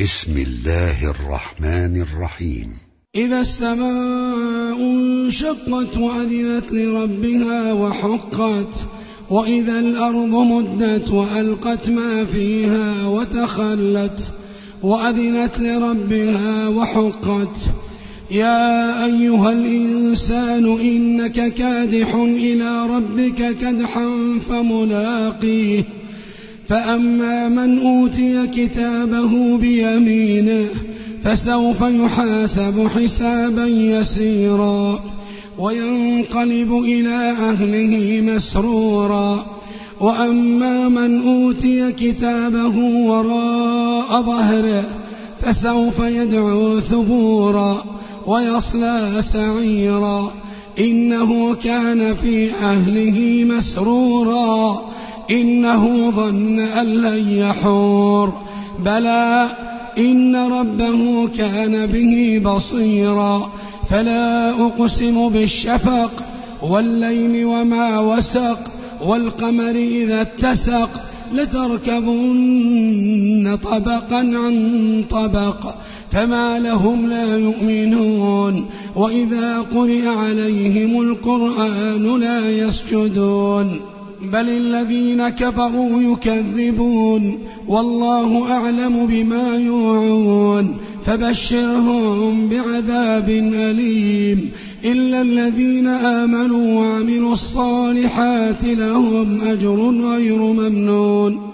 بسم الله الرحمن الرحيم. إذا السماء انشقت وأذنت لربها وحقت، وإذا الأرض مدت وألقت ما فيها وتخلت وأذنت لربها وحقت. يا أيها الإنسان إنك كادح إلى ربك كدحا فملاقيه. فأما من أوتي كتابه بيمينه فسوف يحاسب حسابا يسيرا وينقلب إلى أهله مسرورا. وأما من أوتي كتابه وراء ظهره فسوف يدعو ثبورا ويصلى سعيرا إنه كان في أهله مسرورا إنه ظن أن لن يحور. بلى إن ربه كان به بصيرا. فلا أقسم بالشفق والليل وما وسق والقمر إذا اتسق لتركبن طبقا عن طبق فما لهم لا يؤمنون. وإذا قرئ عليهم القرآن لا يسجدون بل الذين كفروا يكذبون والله أعلم بما يوعون. فبشرهم بعذاب أليم إلا الذين آمنوا وعملوا الصالحات لهم أجر غير ممنون.